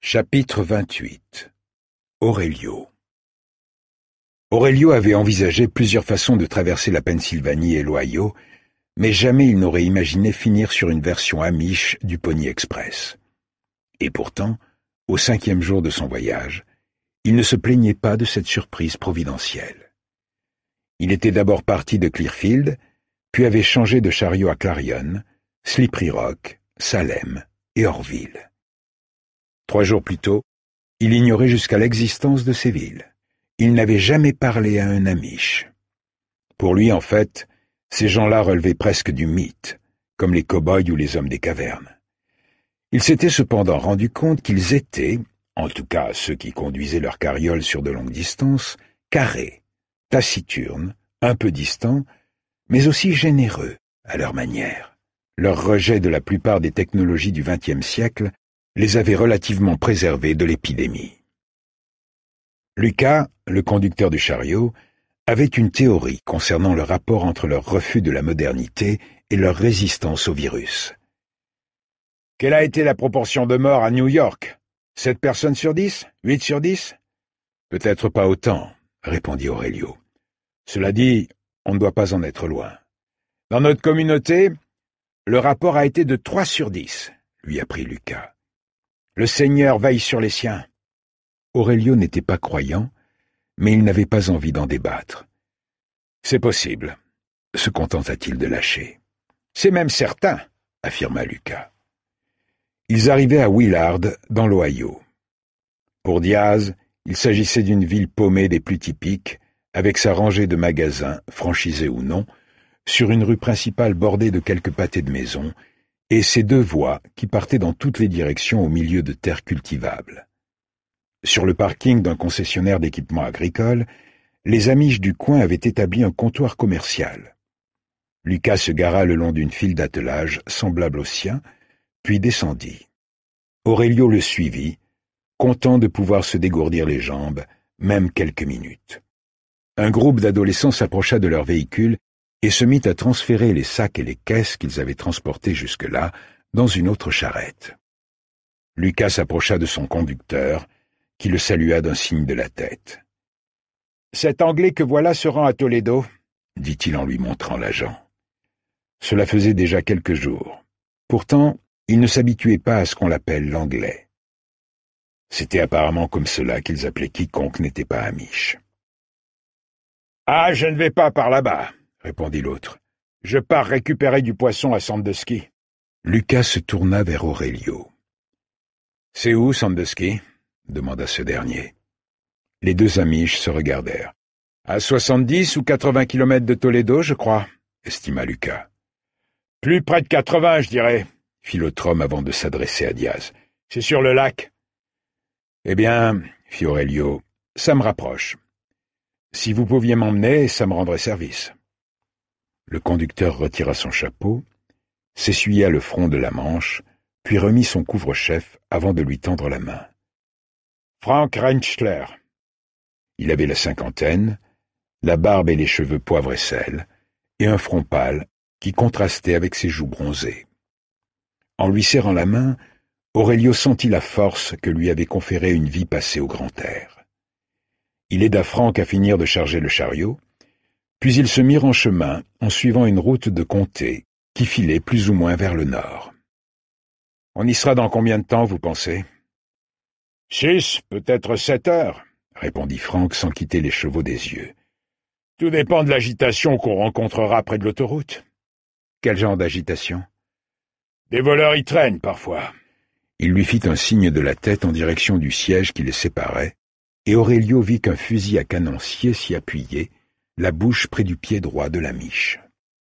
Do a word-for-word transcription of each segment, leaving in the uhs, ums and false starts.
Chapitre vingt-huit. Aurelio. Aurelio avait envisagé plusieurs façons de traverser la Pennsylvanie et l'Ohio, mais jamais il n'aurait imaginé finir sur une version amish du Pony Express. Et pourtant, au cinquième jour de son voyage, il ne se plaignait pas de cette surprise providentielle. Il était d'abord parti de Clearfield, puis avait changé de chariot à Clarion, Slippery Rock, Salem et Orville. Trois jours plus tôt, il ignorait jusqu'à l'existence de ces villes. Il n'avait jamais parlé à un Amish. Pour lui, en fait, ces gens-là relevaient presque du mythe, comme les cow-boys ou les hommes des cavernes. Il s'était cependant rendu compte qu'ils étaient, en tout cas ceux qui conduisaient leur carriole sur de longues distances, carrés, taciturnes, un peu distants, mais aussi généreux à leur manière. Leur rejet de la plupart des technologies du vingtième siècle les avait relativement préservés de l'épidémie. Lucas, le conducteur du chariot, avait une théorie concernant le rapport entre leur refus de la modernité et leur résistance au virus. « Quelle a été la proportion de morts à New York? Sept personnes sur dix? Huit sur dix? »« Peut-être pas autant, » répondit Aurelio. « Cela dit, on ne doit pas en être loin. Dans notre communauté, le rapport a été de trois sur dix, » lui apprit Lucas. Le Seigneur veille sur les siens. Aurelio n'était pas croyant, mais il n'avait pas envie d'en débattre. C'est possible, se contenta-t-il de lâcher. C'est même certain, affirma Lucas. Ils arrivaient à Willard, dans l'Ohio. Pour Diaz, il s'agissait d'une ville paumée des plus typiques, avec sa rangée de magasins, franchisés ou non, sur une rue principale bordée de quelques pâtés de maisons, et ses deux voies qui partaient dans toutes les directions au milieu de terres cultivables. Sur le parking d'un concessionnaire d'équipements agricoles, les Amish du coin avaient établi un comptoir commercial. Lucas se gara le long d'une file d'attelages semblable au sien, puis descendit. Aurelio le suivit, content de pouvoir se dégourdir les jambes, même quelques minutes. Un groupe d'adolescents s'approcha de leur véhicule et se mit à transférer les sacs et les caisses qu'ils avaient transportés jusque-là dans une autre charrette. Lucas s'approcha de son conducteur, qui le salua d'un signe de la tête. « Cet Anglais que voilà se rend à Toledo, » dit-il en lui montrant l'agent. Cela faisait déjà quelques jours. Pourtant, il ne s'habituait pas à ce qu'on l'appelle l'anglais. C'était apparemment comme cela qu'ils appelaient quiconque n'était pas amish. « Ah, je ne vais pas par là-bas, » répondit l'autre. « Je pars récupérer du poisson à Sandusky. » Lucas se tourna vers Aurelio. « C'est où, Sandusky ?» demanda ce dernier. Les deux Amish se regardèrent. « À soixante-dix ou quatre-vingts kilomètres de Toledo, je crois, » estima Lucas. « Plus près de quatre-vingts, je dirais, » fit l'autre homme avant de s'adresser à Diaz. « C'est sur le lac. »« Eh bien, » fit Aurelio, « ça me rapproche. Si vous pouviez m'emmener, ça me rendrait service. » Le conducteur retira son chapeau, s'essuya le front de la manche, puis remit son couvre-chef avant de lui tendre la main. Frank Rentschler. Il avait la cinquantaine, la barbe et les cheveux poivre et sel, et un front pâle qui contrastait avec ses joues bronzées. En lui serrant la main, Aurelio sentit la force que lui avait conférée une vie passée au grand air. Il aida Frank à finir de charger le chariot, puis ils se mirent en chemin en suivant une route de comté qui filait plus ou moins vers le nord. « On y sera dans combien de temps, vous pensez ?»« Six, peut-être sept heures, » répondit Frank sans quitter les chevaux des yeux. « Tout dépend de l'agitation qu'on rencontrera près de l'autoroute. »« Quel genre d'agitation ?»« Des voleurs y traînent, parfois. » Il lui fit un signe de la tête en direction du siège qui les séparait, et Aurelio vit qu'un fusil à canoncier s'y appuyait, la bouche près du pied droit de l'Amish.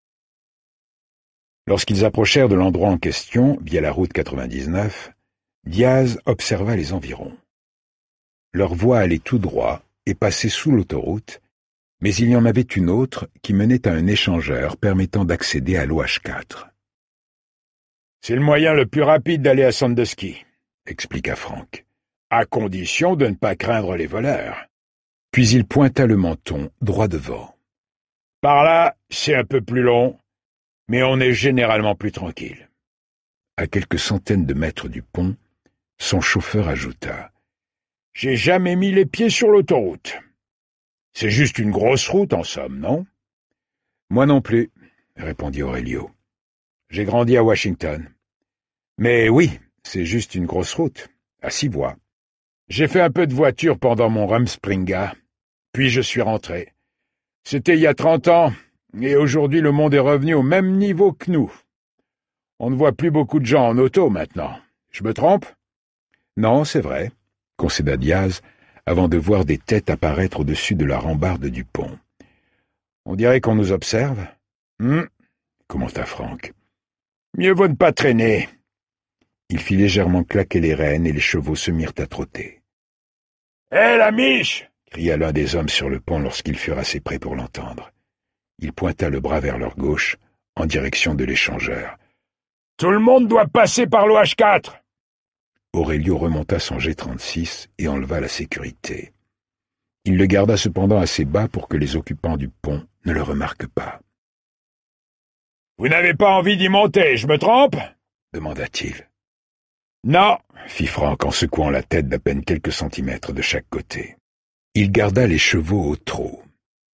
Lorsqu'ils approchèrent de l'endroit en question, via la route quatre-vingt-dix-neuf, Diaz observa les environs. Leur voie allait tout droit et passait sous l'autoroute, mais il y en avait une autre qui menait à un échangeur permettant d'accéder à l'O H quatre. « C'est le moyen le plus rapide d'aller à Sandusky, » expliqua Frank, « à condition de ne pas craindre les voleurs. » Puis il pointa le menton droit devant. « Par là, c'est un peu plus long, mais on est généralement plus tranquille. » À quelques centaines de mètres du pont, Son chauffeur ajouta. « J'ai jamais mis les pieds sur l'autoroute. C'est juste une grosse route, en somme, non ?»« Moi non plus, » répondit Aurelio. « J'ai grandi à Washington. Mais oui, c'est juste une grosse route, à six voies. J'ai fait un peu de voiture pendant mon Rumspringa, puis je suis rentré. C'était il y a trente ans, et aujourd'hui le monde est revenu au même niveau que nous. On ne voit plus beaucoup de gens en auto maintenant. Je me trompe? » « Non, c'est vrai, » concéda Diaz, avant de voir des têtes apparaître au-dessus de la rambarde du pont. « On dirait qu'on nous observe. Hum, » commenta Franck. « Mieux vaut ne pas traîner. » Il fit légèrement claquer les rênes et les chevaux se mirent à trotter. « Hé, la miche !» cria l'un des hommes sur le pont lorsqu'ils furent assez près pour l'entendre. Il pointa le bras vers leur gauche, en direction de l'échangeur. « Tout le monde doit passer par l'O H quatre !» Aurelio remonta son G trente-six et enleva la sécurité. Il le garda cependant assez bas pour que les occupants du pont ne le remarquent pas. « Vous n'avez pas envie d'y monter, je me trompe ?» demanda-t-il. « Non, » fit Franck en secouant la tête d'à peine quelques centimètres de chaque côté. Il garda les chevaux au trot.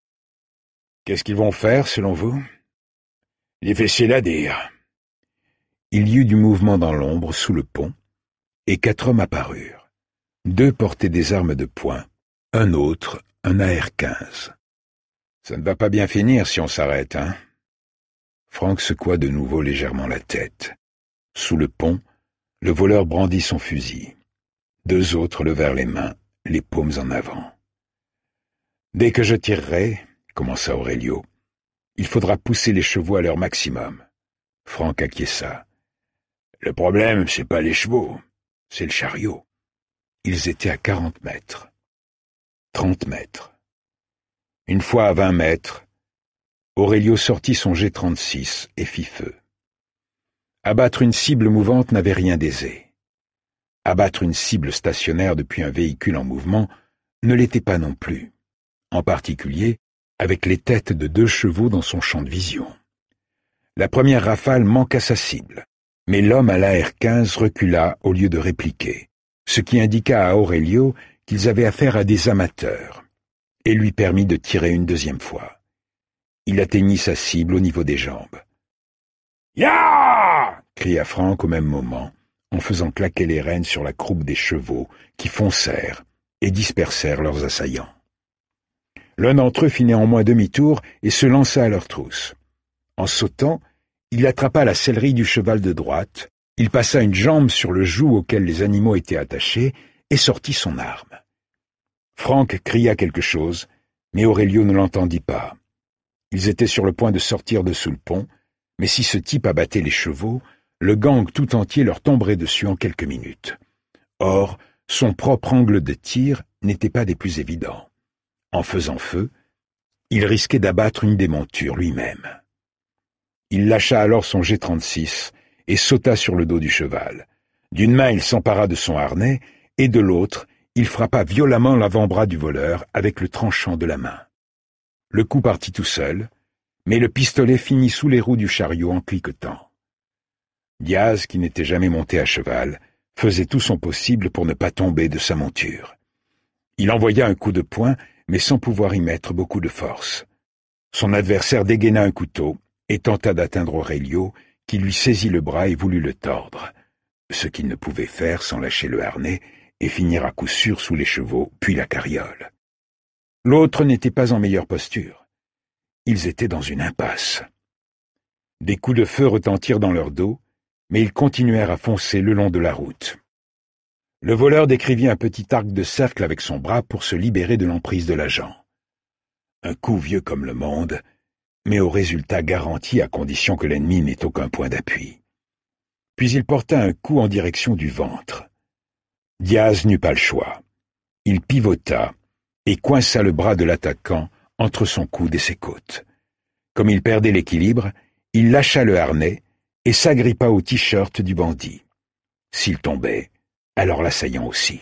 « Qu'est-ce qu'ils vont faire, selon vous ?»« Difficile à dire. » Il y eut du mouvement dans l'ombre, sous le pont, et quatre hommes apparurent. Deux portaient des armes de poing, un autre un A R quinze. « Ça ne va pas bien finir si on s'arrête, hein ?» Franck secoua de nouveau légèrement la tête. Sous le pont, le voleur brandit son fusil. Deux autres levèrent les mains, les paumes en avant. « Dès que je tirerai, » commença Aurelio, « il faudra pousser les chevaux à leur maximum. » Franck acquiesça. « Le problème, c'est pas les chevaux. C'est le chariot. » Ils étaient à quarante mètres. Trente mètres. Une fois à vingt mètres, Aurelio sortit son G trente-six et fit feu. Abattre une cible mouvante n'avait rien d'aisé. Abattre une cible stationnaire depuis un véhicule en mouvement ne l'était pas non plus, en particulier avec les têtes de deux chevaux dans son champ de vision. La première rafale manqua sa cible, mais l'homme à l'A R quinze recula au lieu de répliquer, ce qui indiqua à Aurelio qu'ils avaient affaire à des amateurs, et lui permit de tirer une deuxième fois. Il atteignit sa cible au niveau des jambes. « Ya !» cria Franck au même moment, en faisant claquer les rênes sur la croupe des chevaux qui foncèrent et dispersèrent leurs assaillants. L'un d'entre eux fit néanmoins demi-tour et se lança à leur trousse. En sautant, il attrapa la sellerie du cheval de droite, il passa une jambe sur le joug auquel les animaux étaient attachés et sortit son arme. Franck cria quelque chose, mais Aurelio ne l'entendit pas. Ils étaient sur le point de sortir de sous le pont, mais si ce type abattait les chevaux, le gang tout entier leur tomberait dessus en quelques minutes. Or, son propre angle de tir n'était pas des plus évidents. En faisant feu, il risquait d'abattre une des montures lui-même. Il lâcha alors son G trente-six et sauta sur le dos du cheval. D'une main, il s'empara de son harnais, et de l'autre, il frappa violemment l'avant-bras du voleur avec le tranchant de la main. Le coup partit tout seul, mais le pistolet finit sous les roues du chariot en cliquetant. Diaz, qui n'était jamais monté à cheval, faisait tout son possible pour ne pas tomber de sa monture. Il envoya un coup de poing, mais sans pouvoir y mettre beaucoup de force. Son adversaire dégaina un couteau et tenta d'atteindre Aurelio, qui lui saisit le bras et voulut le tordre, ce qu'il ne pouvait faire sans lâcher le harnais et finir à coup sûr sous les chevaux, puis la carriole. L'autre n'était pas en meilleure posture. Ils étaient dans une impasse. Des coups de feu retentirent dans leur dos, mais ils continuèrent à foncer le long de la route. Le voleur décrivit un petit arc de cercle avec son bras pour se libérer de l'emprise de l'agent. Un coup vieux comme le monde, mais au résultat garanti à condition que l'ennemi n'ait aucun point d'appui. Puis il porta un coup en direction du ventre. Diaz n'eut pas le choix. Il pivota et coinça le bras de l'attaquant entre son coude et ses côtes. Comme il perdait l'équilibre, il lâcha le harnais et s'agrippa au t-shirt du bandit. S'il tombait, alors l'assaillant aussi.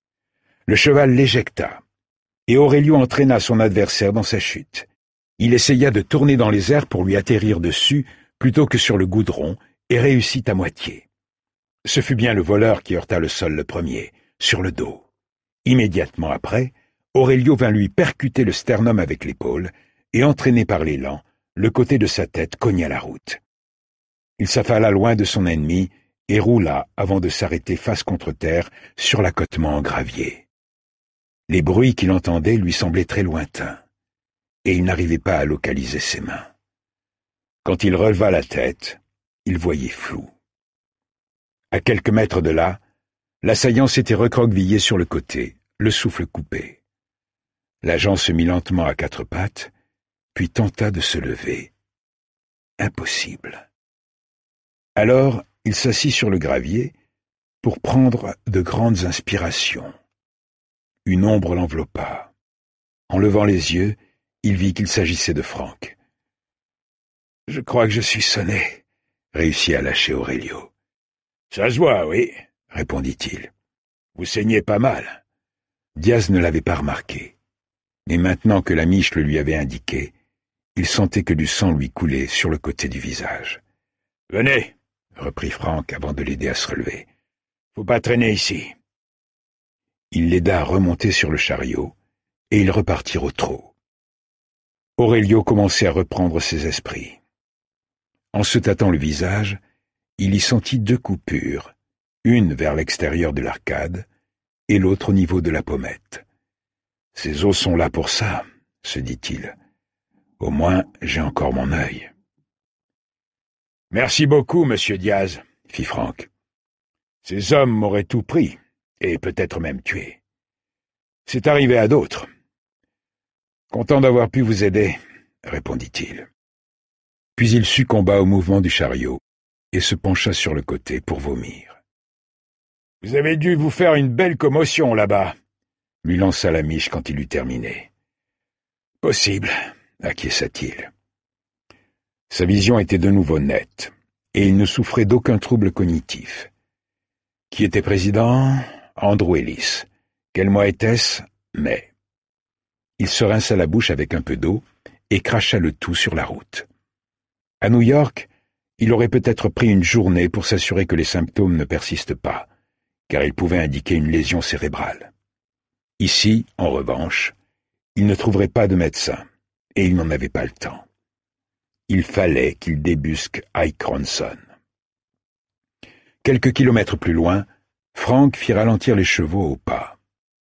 Le cheval l'éjecta, et Aurelio entraîna son adversaire dans sa chute. Il essaya de tourner dans les airs pour lui atterrir dessus plutôt que sur le goudron, et réussit à moitié. Ce fut bien le voleur qui heurta le sol le premier, sur le dos. Immédiatement après, Aurelio vint lui percuter le sternum avec l'épaule, et entraîné par l'élan, le côté de sa tête cogna la route. Il s'affala loin de son ennemi et roula avant de s'arrêter face contre terre sur l'accotement en gravier. Les bruits qu'il entendait lui semblaient très lointains, et il n'arrivait pas à localiser ses mains. Quand il releva la tête, il voyait flou. À quelques mètres de là, l'assaillant s'était recroquevillé sur le côté, le souffle coupé. L'agent se mit lentement à quatre pattes, puis tenta de se lever. Impossible. Alors, il s'assit sur le gravier pour prendre de grandes inspirations. Une ombre l'enveloppa. En levant les yeux, il vit qu'il s'agissait de Franck. « Je crois que je suis sonné », réussit à lâcher Aurelio. « Ça se voit, oui, » répondit-il. « Vous saignez pas mal. » Diaz ne l'avait pas remarqué. Mais maintenant que la miche le lui avait indiqué, il sentait que du sang lui coulait sur le côté du visage. « Venez, » reprit Franck avant de l'aider à se relever. « Faut pas traîner ici. » Il l'aida à remonter sur le chariot, et ils repartirent au trot. Aurelio commençait à reprendre ses esprits. En se tâtant le visage, il y sentit deux coupures, une vers l'extérieur de l'arcade et l'autre au niveau de la pommette. « Ces os sont là pour ça, » se dit-il. « Au moins, j'ai encore mon œil. »« Merci beaucoup, monsieur Diaz, » fit Franck. « Ces hommes m'auraient tout pris, et peut-être même tué. C'est arrivé à d'autres. »« Content d'avoir pu vous aider, » répondit-il. Puis il succomba au mouvement du chariot et se pencha sur le côté pour vomir. « Vous avez dû vous faire une belle commotion là-bas, » lui lança la miche quand il eut terminé. « Possible, » acquiesça-t-il. Sa vision était de nouveau nette, et il ne souffrait d'aucun trouble cognitif. Qui était président? Andrew Ellis. Quel mois était-ce? Mai. Il se rinça la bouche avec un peu d'eau et cracha le tout sur la route. À New York, il aurait peut-être pris une journée pour s'assurer que les symptômes ne persistent pas, car ils pouvaient indiquer une lésion cérébrale. Ici, en revanche, il ne trouverait pas de médecin, et il n'en avait pas le temps. Il fallait qu'il débusque Ike Ronson. Quelques kilomètres plus loin, Franck fit ralentir les chevaux au pas.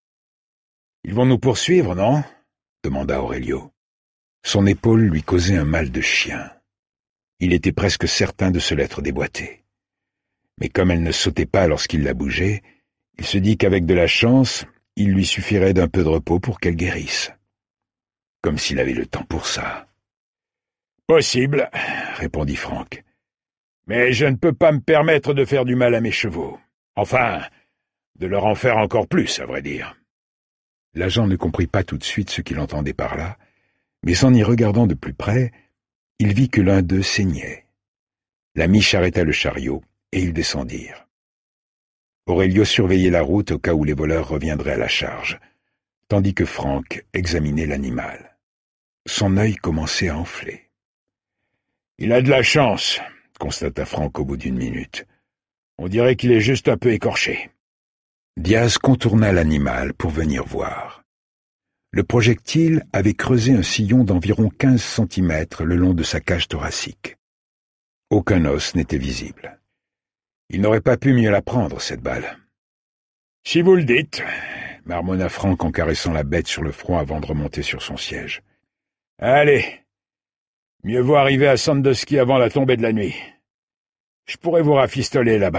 « Ils vont nous poursuivre, non ?» demanda Aurelio. Son épaule lui causait un mal de chien. Il était presque certain de se l'être déboîtée. Mais comme elle ne sautait pas lorsqu'il la bougeait, il se dit qu'avec de la chance, il lui suffirait d'un peu de repos pour qu'elle guérisse. Comme s'il avait le temps pour ça. « Possible, » répondit Franck. « Mais je ne peux pas me permettre de faire du mal à mes chevaux. Enfin, de leur en faire encore plus, à vrai dire. » L'agent ne comprit pas tout de suite ce qu'il entendait par là, mais en y regardant de plus près, il vit que l'un d'eux saignait. La miche arrêta le chariot, et ils descendirent. Aurelio surveillait la route au cas où les voleurs reviendraient à la charge, tandis que Franck examinait l'animal. Son œil commençait à enfler. « Il a de la chance, » constata Franck au bout d'une minute. « On dirait qu'il est juste un peu écorché. » Diaz contourna l'animal pour venir voir. Le projectile avait creusé un sillon d'environ quinze centimètres le long de sa cage thoracique. Aucun os n'était visible. Il n'aurait pas pu mieux la prendre, cette balle. « Si vous le dites, » marmonna Franck en caressant la bête sur le front avant de remonter sur son siège. « Allez, mieux vaut arriver à Sandusky avant la tombée de la nuit. Je pourrais vous rafistoler là-bas. »